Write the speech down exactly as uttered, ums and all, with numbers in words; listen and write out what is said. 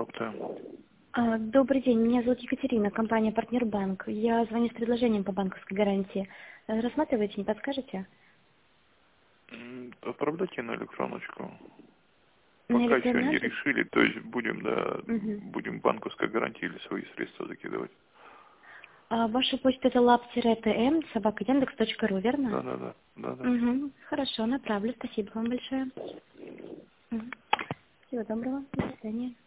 работаю. А, Добрый день, меня зовут Екатерина, компания «Партнер Банк». Я звоню с предложением по банковской гарантии. Э, Рассматриваете, не подскажете? М, Отправляйте на электроночку. На Пока еще электронный не адрес? решили, то есть будем, да, Мгм. будем банковской гарантии или свои средства закидывать. А ваша почта это lab-tm собака яндекс точка ру, верно? Да, да, да, да, да. Угу. Хорошо, направлю. Спасибо вам большое. Мгм. Всего доброго. До свидания.